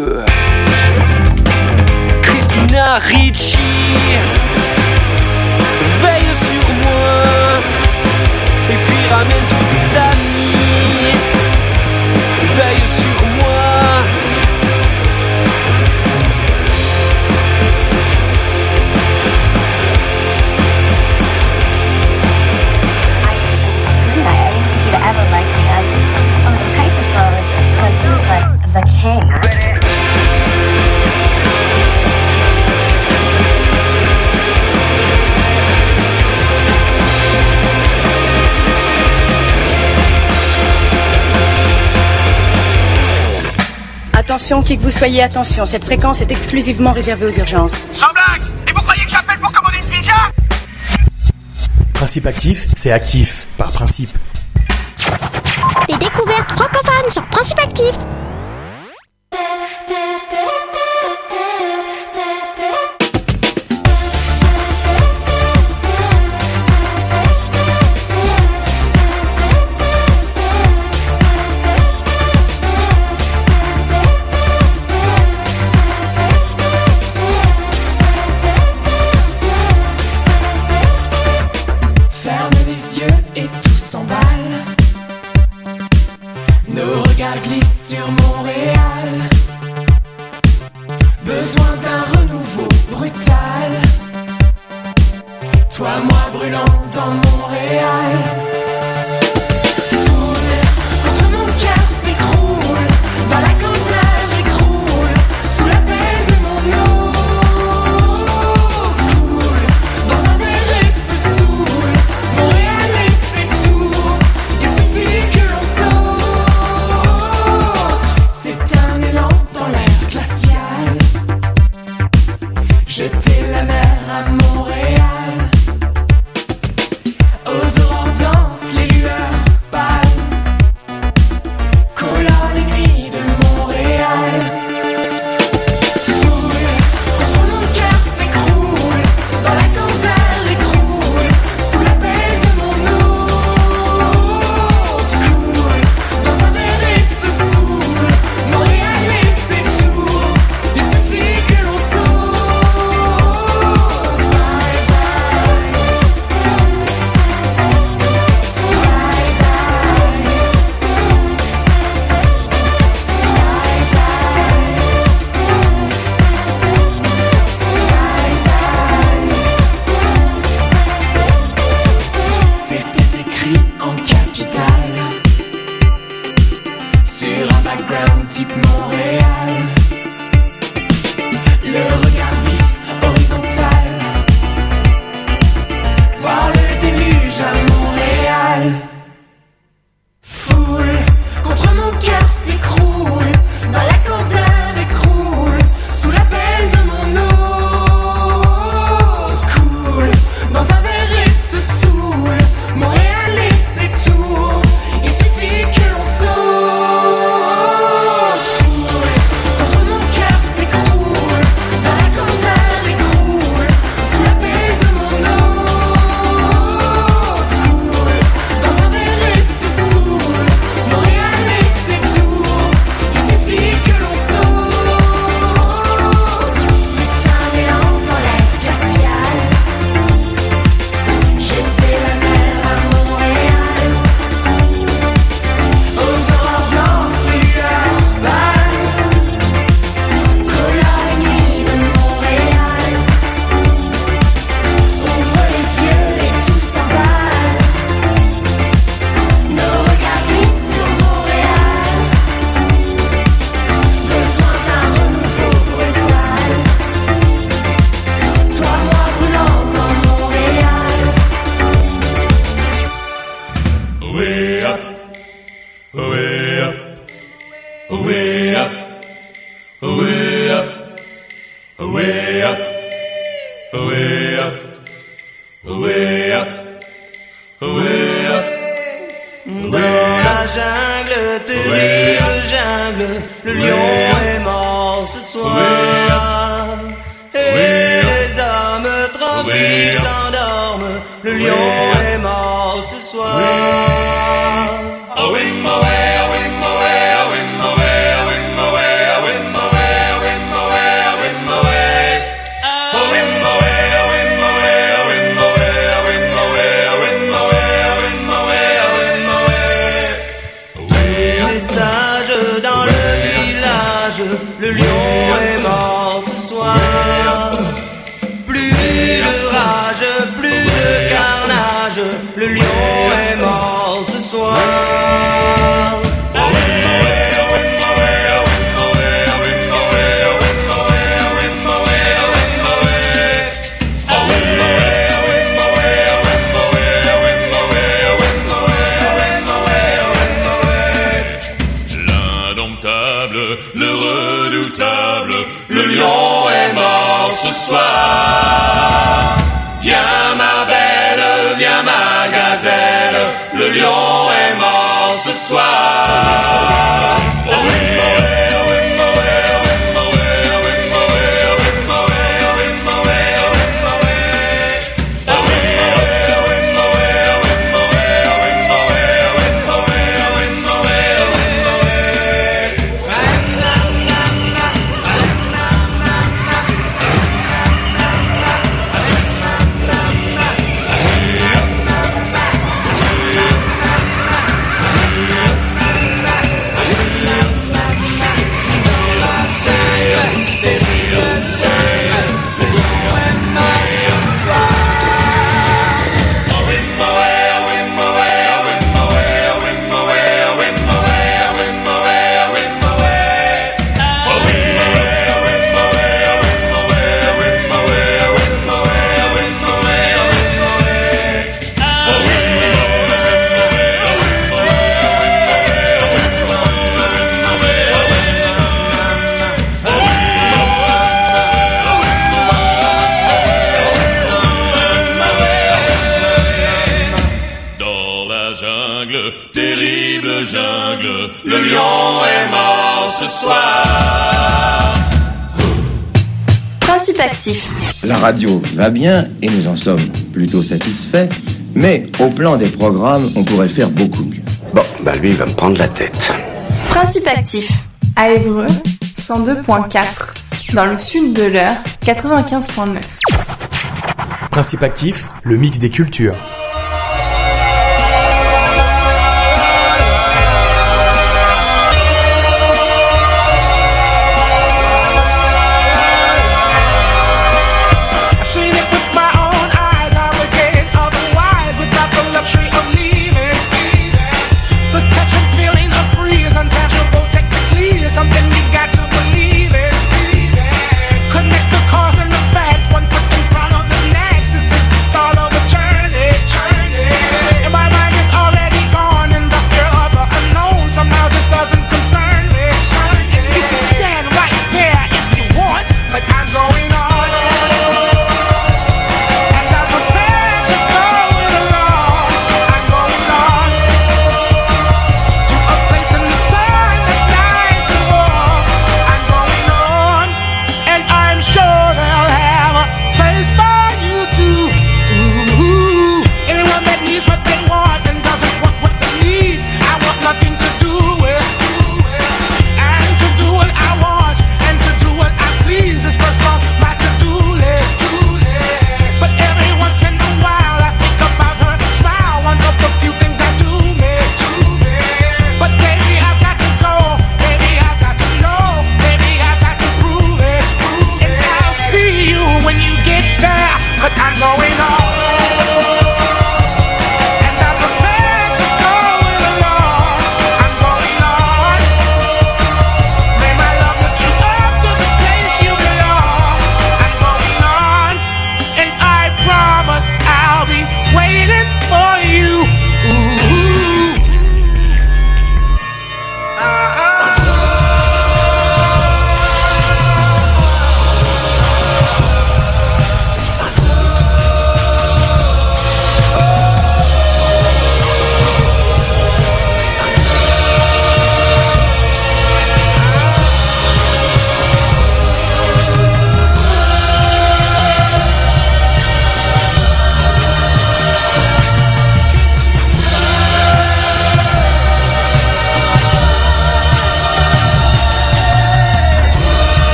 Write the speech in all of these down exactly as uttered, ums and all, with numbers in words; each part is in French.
deux. Christina Ricci, veille sur moi, et puis ramène tous tes amis, veille sur moi. Ever liked me. I was just like, oh, the type is probably because he was like the king. Attention, qui que vous soyez, attention, cette fréquence est exclusivement réservée aux urgences. Sans blague! Et vous croyez que j'appelle pour commander une pizza? Principe actif, c'est actif, par principe. Les découvertes francophones sur Principe Actif. Ferme les yeux et tout s'emballe. Nos regards glissent sur Montréal. Besoin d'un renouveau brutal. Toi, moi brûlant dans Montréal. Foule, contre mon cœur s'écroule. Dans la candeur écroule. Sous la pelle de mon eau. Coule, dans un verre et se saoule. Montréal et ses tours. Il suffit que l'on saute. C'est un élan dans l'air glacial. Jeter la mer à Montréal. Aux aurores dansent les lueurs pâles. Collant les nuits de Montréal. Foule, contre mon cœur s'écroule. Dans la candeur écroule. Sous la pelle de mon hôte. Coule, dans un verre et se saoule. Montréal et ses tours. Il suffit que l'on saute. Bye bye. C'était écrit en capitale sur un background type Montréal. Le regard vif, horizontal. Voir le déluge à Montréal. Foule, contre mon cœur s'écroule. Dans la candeur écroule. Sous la pelle de mon hôte. Coule, dans un verre et se saoule. Montréal et ses tours. Il suffit que l'on saute. Foule, contre mon cœur s'écroule. Dans la candeur écroule. Sous la pelle de mon hôte. Coule, dans un verre et se saoule. Montréal et ses tours. Il suffit que l'on saute. C'est un élan dans l'air glacial. Jeter la mer à Montréal. Aux aurores dansent les lueurs pâles. Collant les nuits de Montréal. Ouvre les yeux et tout s'emballe. Nos regards glissent sur Montréal. Besoin d'un renouveau brutal. Toi, moi brûlant dans Montréal. Way up, way up, way up, way up, way up, way up, way up, way up. Dans la jungle, terrible jungle, le lion est mort ce soir. Et les hommes tranquilles s'endorment, le lion est mort ce soir. A whim away, a whim away, a whim away, a whim away, a whim away. lion est mort ce soir. Plus de rage, plus de carnage, le lion est mort ce soir. Le redoutable, le lion est mort ce soir. Viens ma belle, viens ma gazelle, le lion est mort ce soir. Oh oui, terrible jungle, le lion est mort ce soir. Principe actif. La radio va bien et nous en sommes plutôt satisfaits, mais au plan des programmes, on pourrait faire beaucoup mieux. Bon, bah lui, il va me prendre la tête. Principe actif. À Évreux, cent deux virgule quatre. Dans le sud de l'Eure, quatre-vingt-quinze virgule neuf. Principe actif, le mix des cultures. Connect the cause and the fact, one foot in front of the next. This is the start of a journey.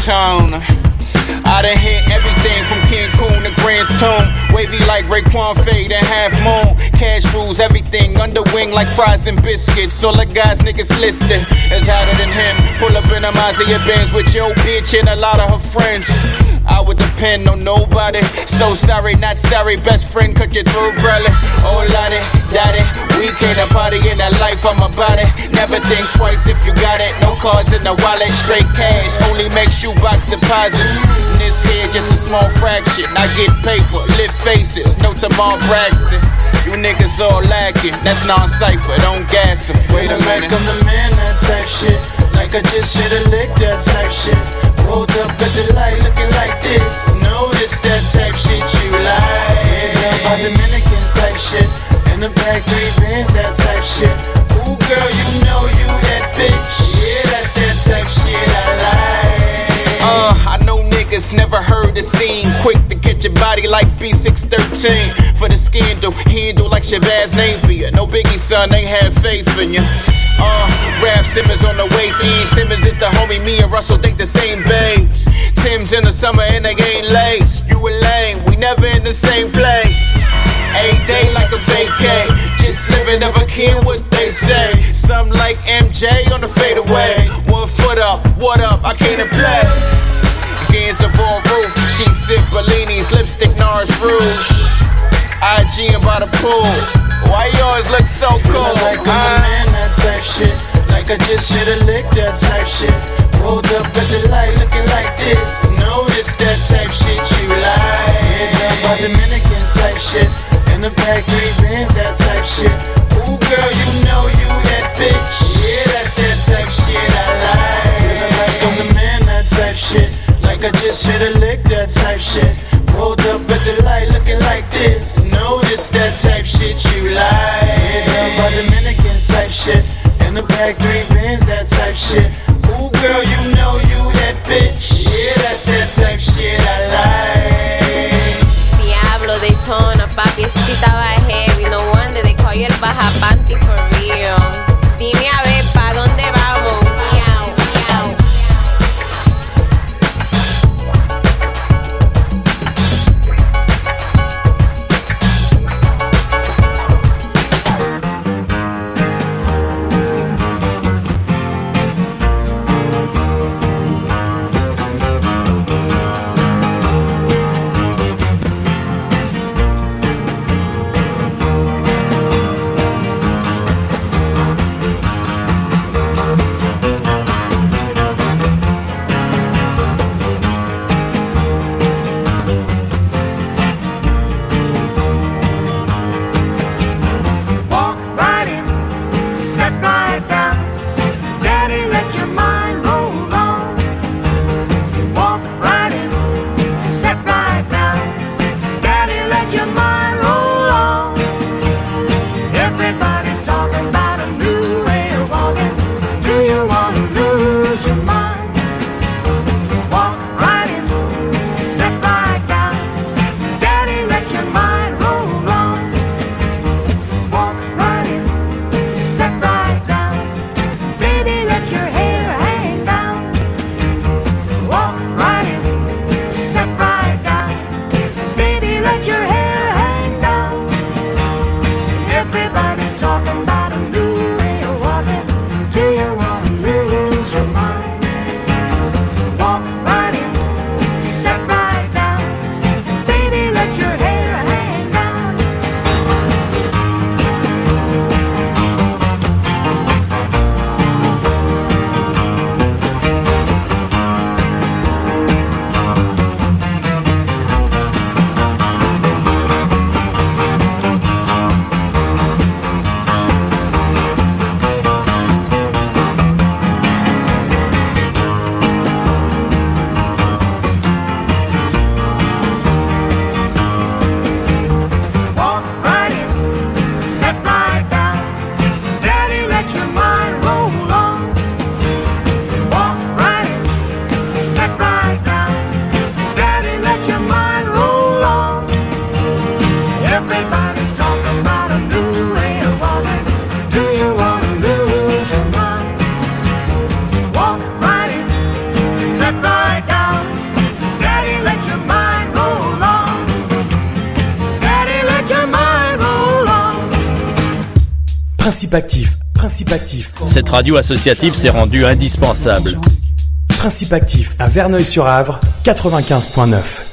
tone. I done hit everything from Cancun to Grand Tune. Wavy like Raekwon Fade and Half Moon. Cash rules everything, under wing like fries and biscuits. All the guys niggas listed is hotter than him. Pull up in a Mazda Benz with your bitch and a lot of her friends. I would depend on nobody. So sorry, not sorry. Best friend cut your throat, brother. Oh, lottie, daddy. We came to party in that life, I'm about it. Never think twice if you got it. No cards in the wallet, straight cash. Only make shoebox deposits. This here just a small fraction. I get paper, lit faces. No Tamar Braxton. You niggas all lacking. That's non-cypher, don't gas em. Wait a minute. I'm the man, that type shit. Like I just shoulda licked that type shit. Rolled up at the light looking like this. Notice that type shit you like. Yeah, my Dominicans type shit. In the back three bins, that type shit. Ooh girl, you know you that bitch. Yeah, that's that type shit I like. Uh, I know niggas never heard the scene. Quick to catch your body like B six thirteen. For the scandal, handle like Shabazz Napier. No Biggie son, they have faith in you. Uh, Raph Simmons on the waist. Ian Simmons is the homie. Me and Russell think the same babes. Tim's in the summer and they ain't late. You a lame, we never in the same place. A day like a vacay. Just living, never care what they say. Some like M J on the fadeaway. One foot up, what up? I came to play. Gains of all roof. She sip Bellinis, lipstick Nars Rouge. I G and by the pool. Why you always look so cool? Like I'm a man, that type shit. Like I just shoulda licked that type shit. Rolled up at the light looking like this. Notice that type shit you like. Yeah, my Dominicans type shit. In the back three bins, that type shit. Ooh girl, you know you that bitch. Yeah, that's that type shit I like. Feeling like I'm the man, that type shit. Like I just shoulda licked that type shit. Rolled up at the light looking like this. Notice that type shit you like. Yeah, my Dominicans type shit. In the back three bins, that type shit. Ooh girl, you know you that bitch. Yeah, that's that type shit I like. Diablo Daytona, papi, ese sí estaba heavy. No wonder they call you el baja panty for real. Dime a ver, ¿pa' dónde vamos? Miau, miau. Principe actif, principe actif. Cette radio associative s'est rendue indispensable. Principe actif à Verneuil-sur-Avre, quatre-vingt-quinze point neuf.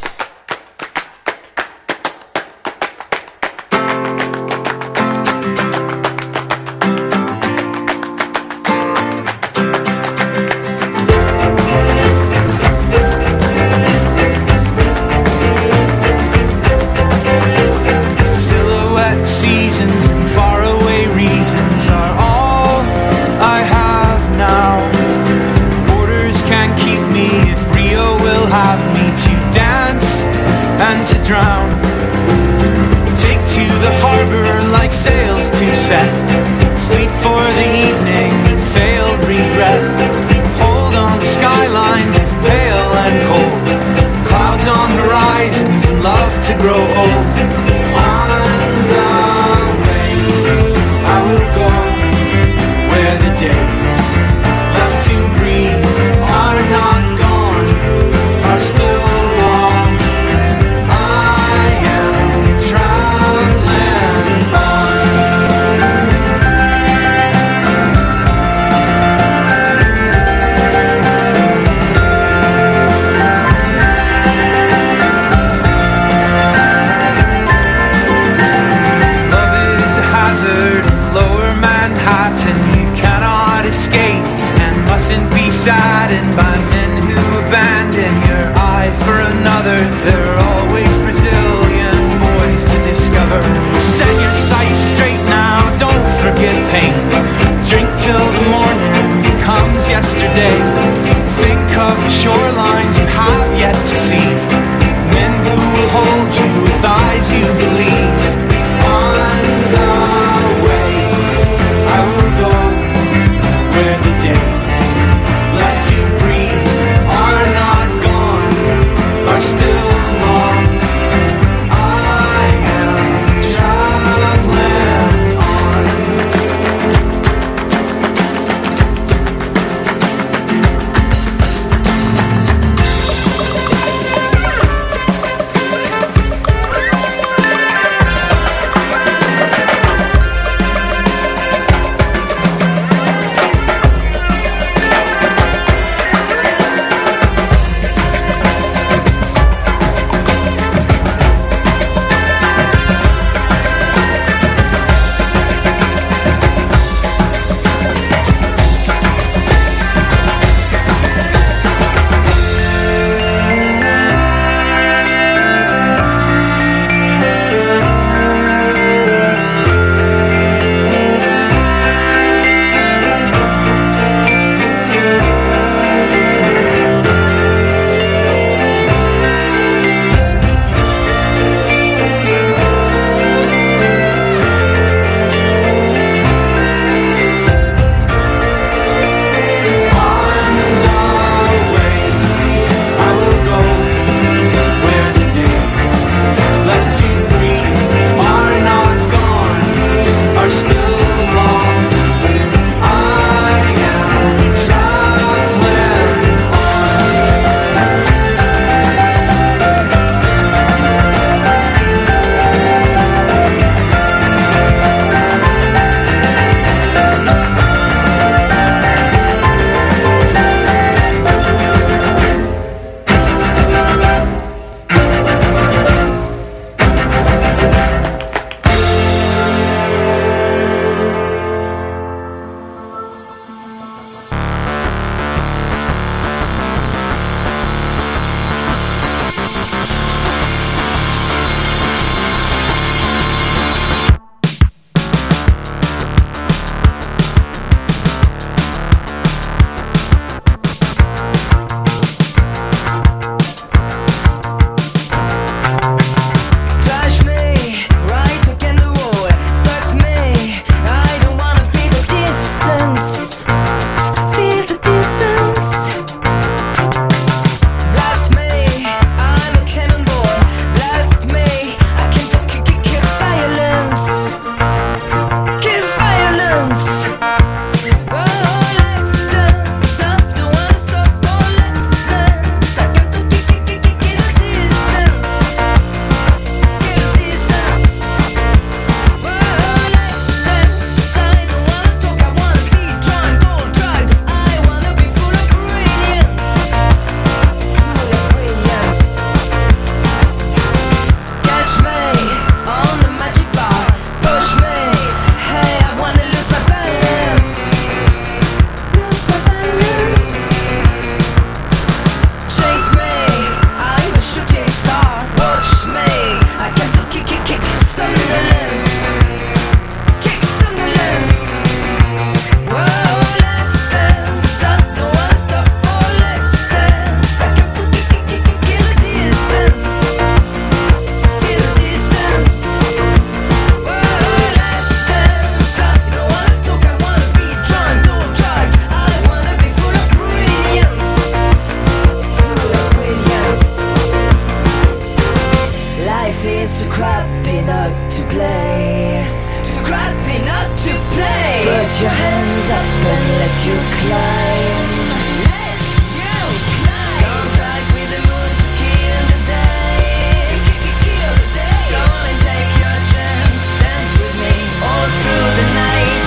It's too crappy not to play. Too crappy not to play. Put your hands up and let you climb. Let you climb. Contact with the moon to kill the day. Kill the day. Come and take your chance. Dance with me all through the night.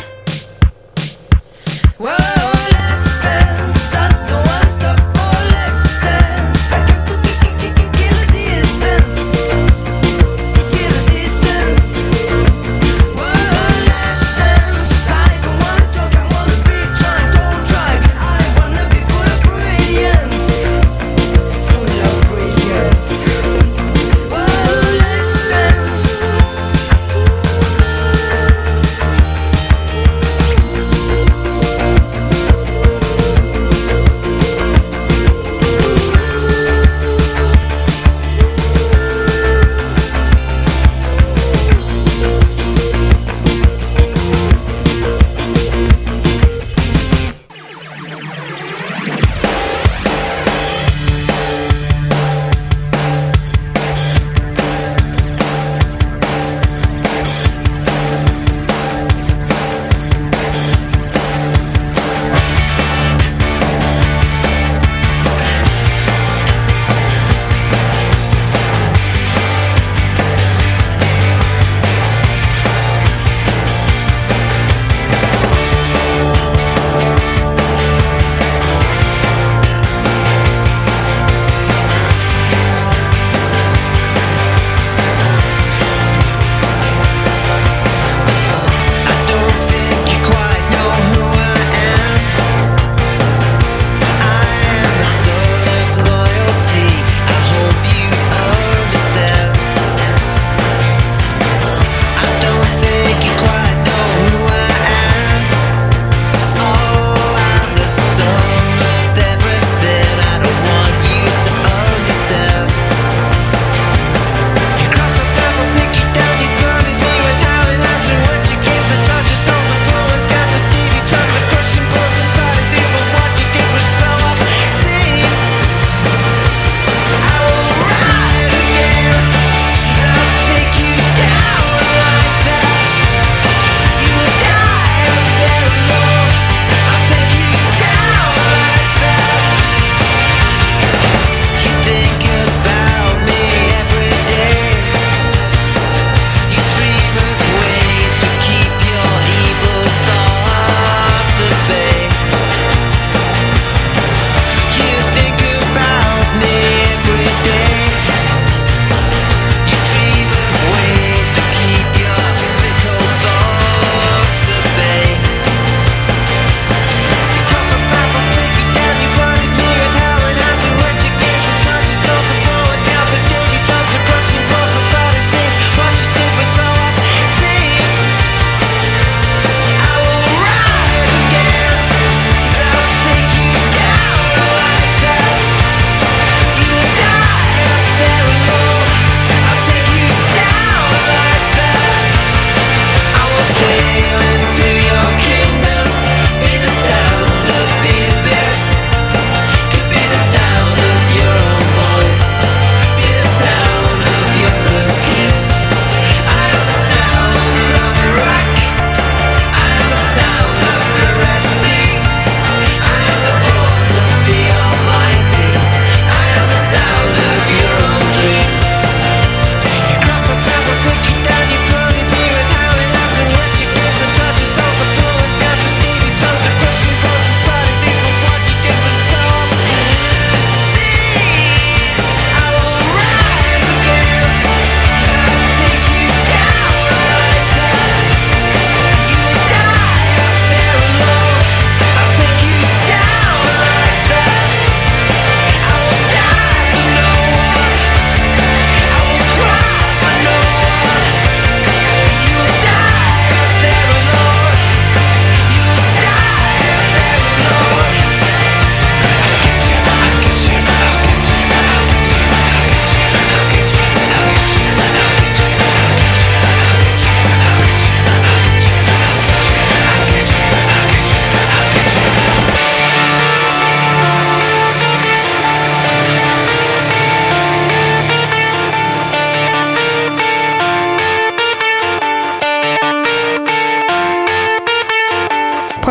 Whoa, let's dance. I don't wanna stop. Oh, let's dance. I can kill the distance. Kill the distance. Whoa, let's dance. I don't wanna talk. I wanna be drunk. Don't drive. I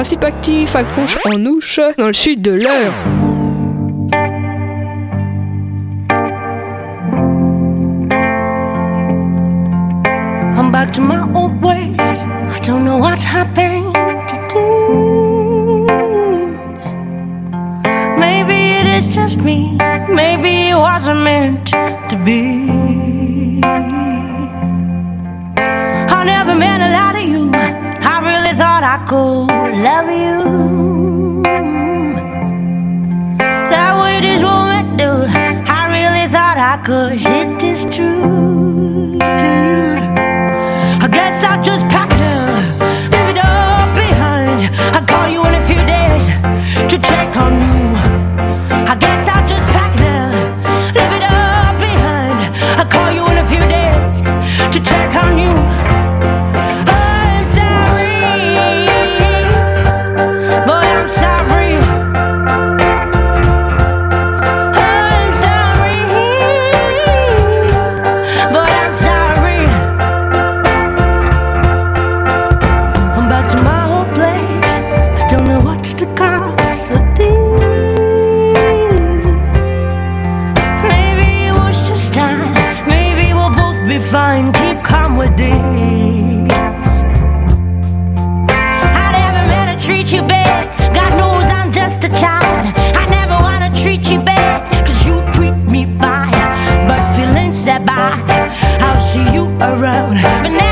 Principe actif accroche en ouche dans le sud de l'heure. I'm back to my old ways. I don't know what happened to do. Maybe it is just me. Maybe it wasn't meant to be. I never meant a lot of you. I really thought I could love you. That way this woman do. I really thought I could. It is true. I guess I'll just pack it up, leave it all behind. I'll call you in a few days to check on you. I guess I'll just pack it up, leave it all behind. I'll call you in a few days to check on you. I'm sorry, boy, I'm sorry. I'm sorry, boy, I'm sorry. I'm back to my old place. I don't know what's the cause of this. Maybe it was just time. Maybe we'll both be fine. Keep calm with this. I never meant to treat you bad. God knows I'm just a child. I never wanna treat you bad, cause you treat me fine. But feelings that by, I'll see you around. But now